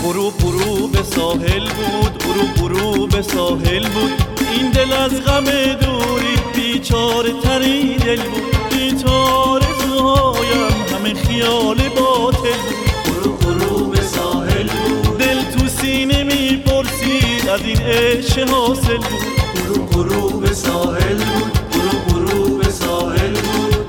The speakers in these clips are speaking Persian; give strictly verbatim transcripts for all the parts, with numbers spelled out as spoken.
برو برو به ساحل بود، برو برو به ساحل بود، این دل از غم دوری بیچاره تری دل بود، بیچاره زهایم همه خیال باطل بود. برو برو به ساحل بود، دل تو سینه میپرسید از این عشق حاصل بود. برو برو به ساحل بود، برو برو به ساحل بود.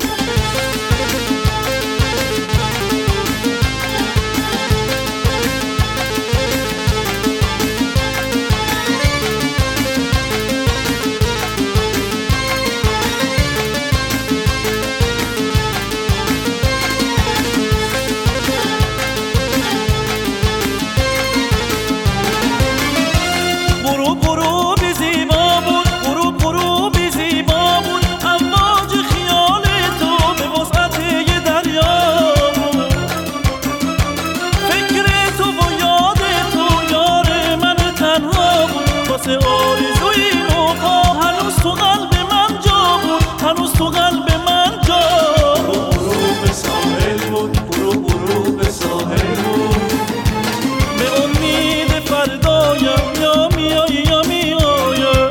آرزوی موقع هنوز تو قلب من جا بود، هنوز تو قلب من جا بود. برو برو به ساحل بود، برو برو به ساحل بود. به امید فردایم یا میایی یا میایی،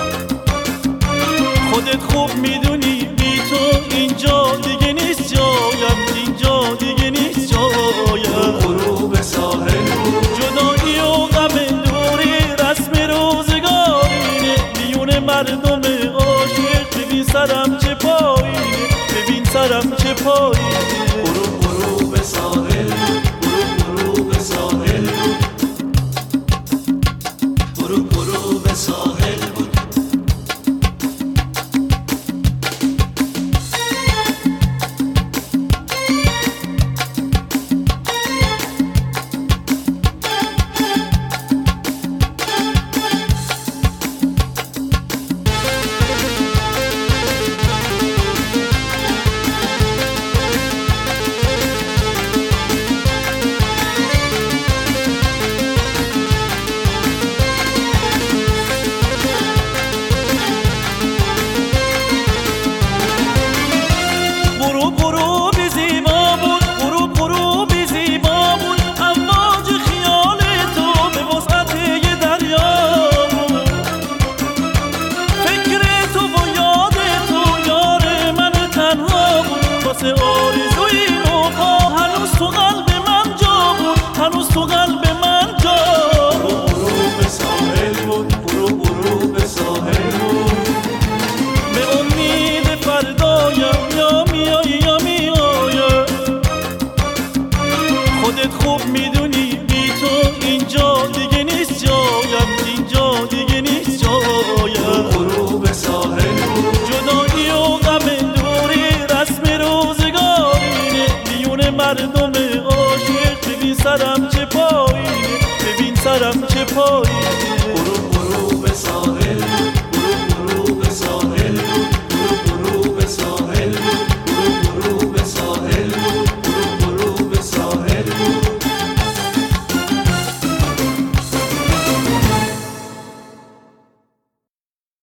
خودت خوب میدونی بی تو اینجا دیگه نیست جایم، اینجا دیگه نیست جایم. برو برو به ساحل بود، جدایی و غم دوری رسم روزگارینه، میون مردم عاشق ببین سرم چه پایینه، ببین سرم چه پایینه. برو برو به ساحل بود، برو برو به ساحل بود، برو برو به ساحل بود. آرزوی موقع هنوز تو قلب من جا بود، هنوز تو قلب من جا بود. برو برو به ساحل بود، برو برو به ساحل بود. به امید فردایم یا میایی یا میایی، خودت خوب میدونی بی تو اینجا دیگه نیست جایم، اینجا دیگه نیست جایم. برو برو به ساحل بود، جدایی و غم دوری رسم روزگارینه، میون مردم عاشق ببین سرم چه پایینه، ببین سرم چه پایینه. برو